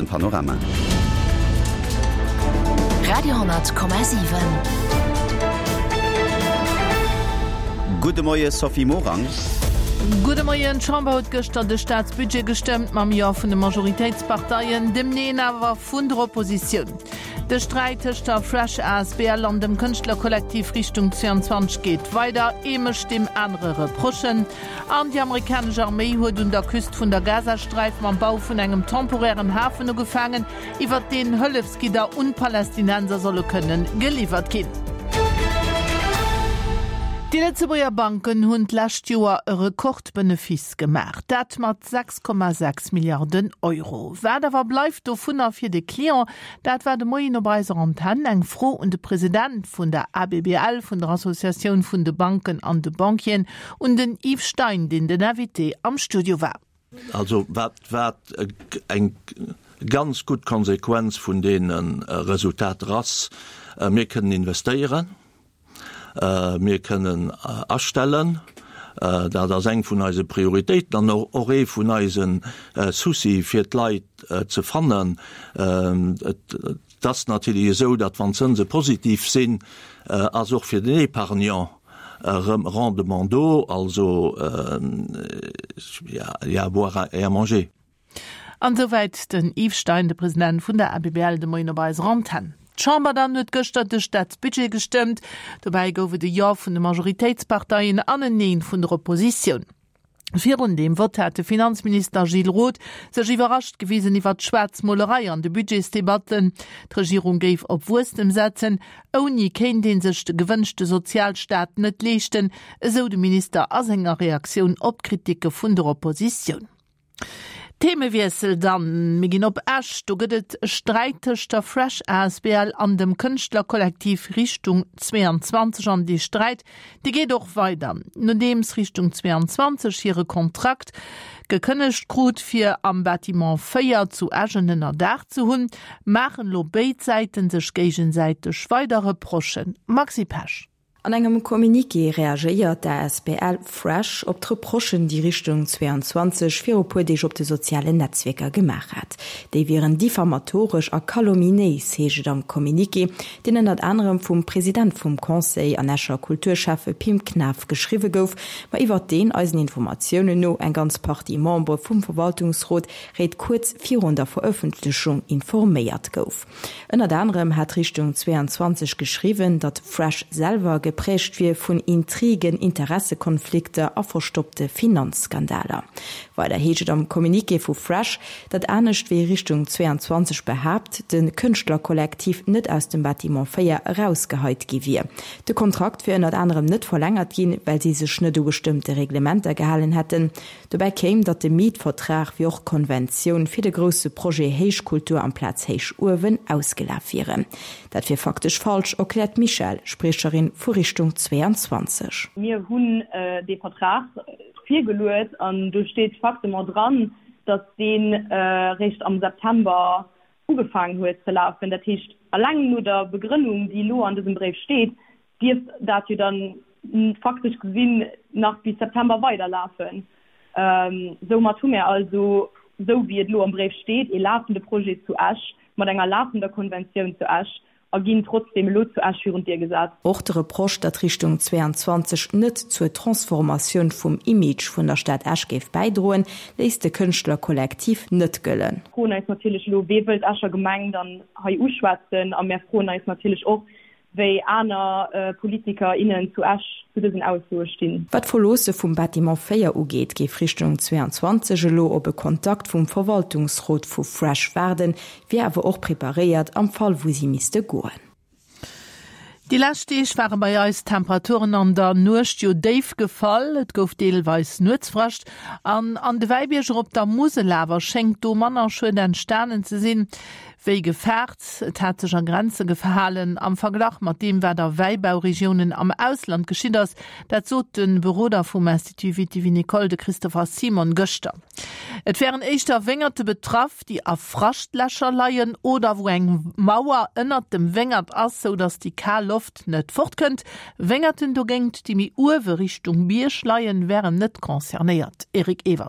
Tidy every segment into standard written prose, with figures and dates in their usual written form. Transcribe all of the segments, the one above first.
Panorama. Radio 10,7. Gute Morgen, Sophie Morang. Gute Morgen, Chamber hat gestern das Staatsbudget gestimmt, mam ja von den Majoritätsparteien, demnächst aber von der Opposition. Der Streit zwischen der Fresh ASBL und dem Künstlerkollektiv Richtung 22 geht weiter, ähnlich dem anderen Reprochen. Und die amerikanische Armee hat an der Küste von der Gazastreifen am Bau von einem temporären Hafen gefangen, über den Hilfsgüter und Palästinenser sollen können geliefert werden. Die Letzteburger Banken haben letztes Jahr einen Rekordbenefis gemacht. Das mit 6,6 Milliarden Euro. Wer aber bleibt davon für die Klienten, das war der Morgen bei unserer Antenne ein Frau und der Präsident von der ABBL, von der Assoziation von den Banken und den Bankien, und den Yves Stein, den der Navité am Studio war. Also, was eine ganz gute Konsequenz von den Resultaten raus. Wir können investieren. Wir können erstellen, da das eng von unsere Priorität, dann auch von unseren Souci für die Leute zu finden. Das natürlich so, dass wenn Zinsen positiv sind, als auch für den Epargnant Rendement d'eau, also boire et à manger. Und soweit den Yves Stein, der Präsident von der ABBL, der Moin bei Rantan. Die Chamber dann hat gestern das Staatsbudget gestimmt. Dabei goufe de Ja von den Majoritätsparteien an den Nein von der Opposition. Für dem Wort hat der Finanzminister Gilles Roth sich überrascht gewesen über die Schwarzmalerei an den Budgetsdebatten. Die Regierung gave auf Wurst im Setzen, ohne kein den sich der gewünschte Sozialstaat nicht leisten, so der Minister als eine Reaktion auf Kritiken von der Opposition. Themenwechsel dann, wir gehen auf Asch, da gibt es Streit zwischen der Fresh ASBL an dem Künstlerkollektiv Richtung 22 an die Streit, die geht auch weiter. Nachdem es Richtung 22 ihre Kontrakt gekündigt gut für am Bâtiment 4 zu Aschenen Dach zu hun, machen lo beide Seiten sich gegenseitig weitere Proschen. Maxi Pasch. An engem Kommuniqué reagiert der SBL Fresh op Reprochen die Richtung 22 fir op dech op de soziale Netzwerker gemacht hat. Déi wären diffamatorisch a calomnies heget am Kommuniqué, den at anderem vum Präsident vum Conseil an Escher Kulturchefe Pim Knaf geschriwe gouf, ma iwwer den eisen Informationoen no eng ganz Party Member vum Verwaltungsrat réet kurz 400 Veröffentlichung informéiert gouf. Ënner anderem hat Richtung 22 geschriwen, dat Fresh selber geprägt wie von Intrigen, Interessekonflikte a verstoppte Finanzskandaler. Weil der heget am Kommuniqué vu Fresh, dat ernstcht wie Richtung 22 behabt, den Künstlerkollektiv net aus dem Bâtiment 4 rausgeheit gewir. De Kontrakt für unter anderem net verlängert gin, weil sie sech net bestimmte Reglementer gehalen hätten. Dabei käme, dat de Mietvertrag wie auch Konvention für de grosse Projekt Heichkultur am Platz Heich Urwen ausgelaufen. Dat fir faktisch falsch, erklärt Michel, Sprecherin vor Richtung 22. Wir haben den Vertrag viel gelöst und da steht fast immer dran, dass den recht am September angefangen hat zu laufen. Das heißt, allein nur der Begründung, die nur an diesem Brief steht, wird dazu dann faktisch gesehen nach bis September weiterlaufen. So tun wir also, so wie es nur im Brief steht, ein laufendes Projekt zu Asch, mit einer laufenden Konvention zu Asch, gin trotzdem Lot zu assuren dir gesagt. Auch der Reproche, dat Richtung 22 net zur Transformation vom Image von der Stadt Aschgeef beidrohen, lässt der Künstlerkollektiv net göllen. Corona ist natürlich lo wewelt Ascher Gemeinde dann HU schwatzen, am mehr Corona ist natürlich auch wéi aner PolitikerInnen zu Asch zu diesen Ausdruck stehen. Wat Verlose vum Bâtiment 4 ugeht, geef Richtung 22 lo op e Kontakt vum Verwaltungsrat vu Fresh werden, wie awer auch prepariert am Fall, wo sie miste goen. Die Lastich waren bei uns Temperaturen an der Nurstio Dave gefallen, et gouf deelweis nutzfrascht, an de Weibierger op der Muselawer schenkt do Manner schon den Sternen zu sinn, wéi gefährt, et hat sich an Grenze gefallen, am Verglach mat dem wer der Weibauregionen am Ausland geschieht ass, dat so den Büroder vom Institut Vitivinicole de Christopher Simon Göster. Et wären echter wengerte betraff, die a Frachtlächer leiien oder wo eng Mauer ënnert dem wengert ass, so dass die Luft net fortkönnt, wengerten du gengt, die mi Uwe Richtung Bierschleien wären net konzerniert. Erik Ewald.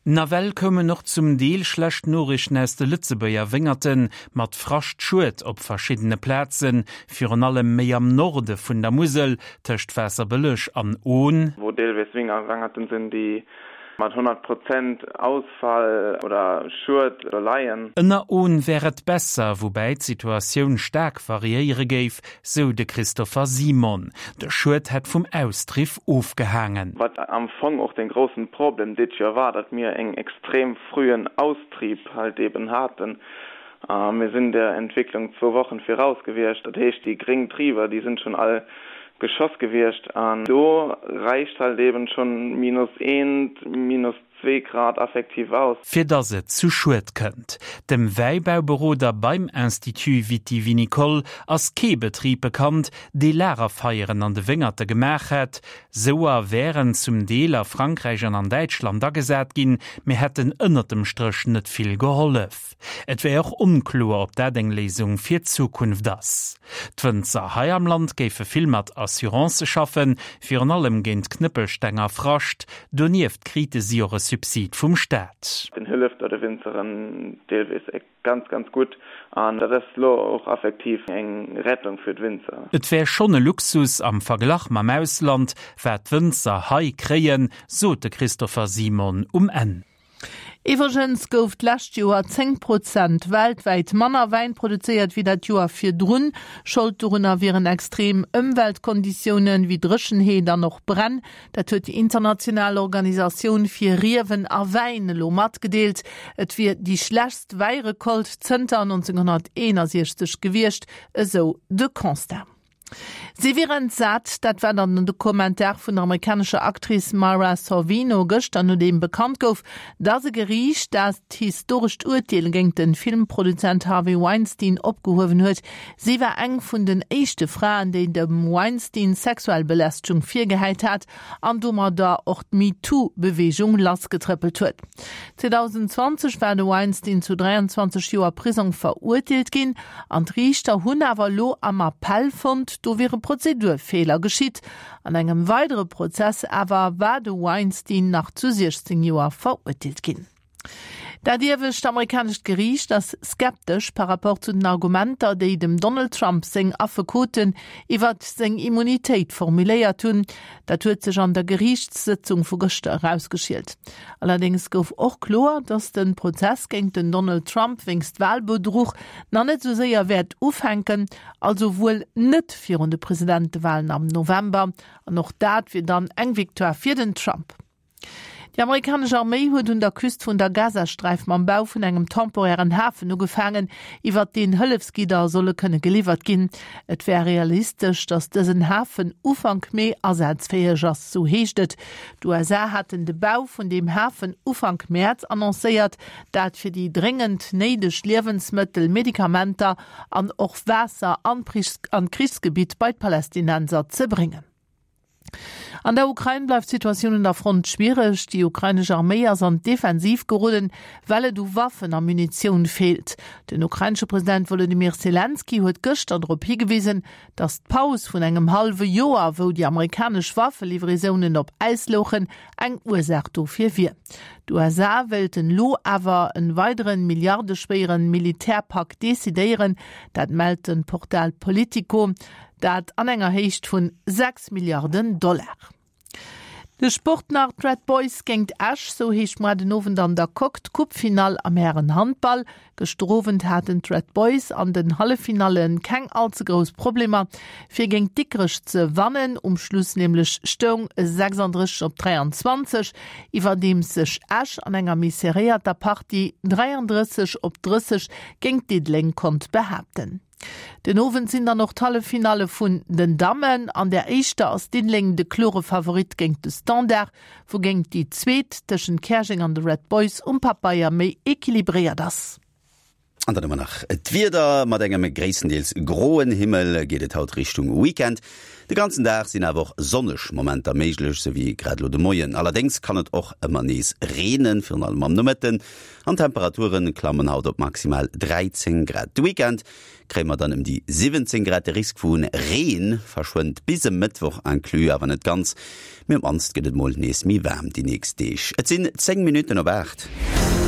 Nawel komme noch zum Deel schlecht Norrichtnäste Lützebeier Wingerten mat frascht Schuet op verschiedene Plätzen, führen allem méi am Norde vun der Musel, töcht Wässer belech an Ohn. Wo Deelwees Winger Wingerten sind, die mat 100% Ausfall oder Schurt oder Laien. Ënner Ohn wäret besser, wobei d'Situatioun stark variiere géif, so de Christopher Simon. Der Schurt hat vum Austriff aufgehangen. Was am Fong auch den großen Problem dit Jahr war, dass mir eng extrem frühen Austrieb halt eben hatten. Wir sind der Entwicklung 2 Wochen vorausgewirrscht. Das heißt, die geringen Trieber, die sind schon all Geschoss gewirrscht an. So reicht halt eben schon -1, -2 Grad affektiv aus. Für das es zu schut könnt. Dem Weinbaubüro beim Institut Vitivinicole als Kebetrieb bekannt, die Lehrerfeiern an de Wingerte gemacht hat. So wären zum Deler Frankreich und an Deutschland da gesagt gin, mir hätten ënner dem Strich net viel geholf. Et wär auch unklar, ob der Lesung für Zukunft das. Twinzer Hai am Land gefe viel mat Assurance schaffen, für an allem gehend Knüppelstänger frascht, doniert krite sie ihre Subsid vom Staat. Den hilft der Winzerin Deelwees ganz gut an der Rest auch effektiv eng Rettung für Winzer. Et wär schon ein Luxus am Verglach mam Ausland, wär Winzer Hai kreien, so de Christopher Simon N. Iwergens gouft last Joer 10% weltweit Manner Wein produziert wie dat Joer fir Drun, Schulterunner wären extrem Umweltkonditionen wie Drschenheder noch brenn, dat huet die internationale Organisation fir Riewen a Wein lo mat gedeelt, et wie die schlechtst Weirekolt Zter 1961 gewircht, eso de Constant. Sie wären satt, dat war dann de Kommentar vun der amerikanischer Aktrice Mara Sorvino gestern und dem bekannt gouf, da se gericht, dat historisch Urteil gegen den Filmproduzent Harvey Weinstein opgehoven huet. Sie war eng vun den echte Frauen, die dem Weinstein Sexualbelästigung virgeheit hat, an dummer da auch MeToo-Bewegung lastgetrippelt huet. 2020 war de Weinstein zu 23 Joer Prison verurteilt gin, an Richter hun awer lo am Appell fand, do wäre Prozedurfehler geschiet. An engem weitere Prozess aber war de Weinstein nach zu 16 Jahren verurteilt gin. Da dirwischt amerikanisch Gericht das skeptisch par rapport zu den Argumenter, die dem Donald Trump seng Affekoten iwwer seng Immunitéit formuléiert hun, dat huet sech an der Gerichtssitzung vu gestern herausgeschielt. Allerdings gouf och klar, dass den Prozess gegen den Donald Trump wingst Wahlbedruch na net so sehr wert aufhängen, also wohl net vir de Präsidentwahlen am November, an noch dat wie dann eng Viktor für den Trump. Die amerikanische Armee huet an der Küste vun der Gazastreif am Bau vun engem temporären Hafen no gefangen, iwwer den Hëllefskider solle könne geliefert gin. Et wär realistisch, dass diesen Hafen Ufang Mai ersatzfähig ass so heechtet. Die USA hatten de Bau von dem Hafen Ufang März annoncéiert, dat fir die dringend neidech Lebensmittel, Medikamenter an och Wasser an Kriegsgebiet bei Palästinenser zu bringen. An der Ukraine bleibt Situation in der Front schwierig. Die ukrainische Armee sind defensiv geworden, weil du Waffen und Munition fehlt. Der ukrainische Präsident Volodymyr Zelensky hat gestern darauf hingewiesen, dass die Pause von einem halben Jahr, wo die amerikanischen Waffenlieferungen auf Eis lochen, eine Ursache dafür wird. Die USA wollten lo aber einen weiteren milliardenschweren Militärpakt dezidieren, das meldet ein Portal Politico, dat an enger Hecht vun 6 Milliarden $. De Sport nach Red Boys gengt Ash, so hecht ma den Owen an der Cupfinal am Herrenhandball. Gestrovent hatten Red Boys an den Hallefinalen keng allzu groß Probleme. Fir geng dickrech ze wannen, Schluss nämlich Stung 36-23, iwwer dem sech Ash an enger miserierter Party 33-30 gengt Didling kont behaupten. Den Owen sind dann noch tolle Finale vun den Damen, an der Eischte aus Dinling de klore Favorit gengt de Standard, wo gengt die Zweet tschen Kerching an de Red Boys Papaya méi équilibriert das. Und dann immer nach wieder mat engem gräendeels groen Himmel geht et haut Richtung Weekend. De ganzen Tag sind awer sonnech Momenter méiglech so wie gradlo de Moien. Allerdings kann et och immer nees reden für allem am Nummetten. An Temperaturen klammen haut op maximal 13 Grad. De Weekend krämer dann die 17 Grad Risk vun Reen verschwunt bis Mittwoch an Klü, aber net ganz. Mir am Anst gehtt moll nees mi wärm die nächste Dich. Et sind 10 Minuten op 8.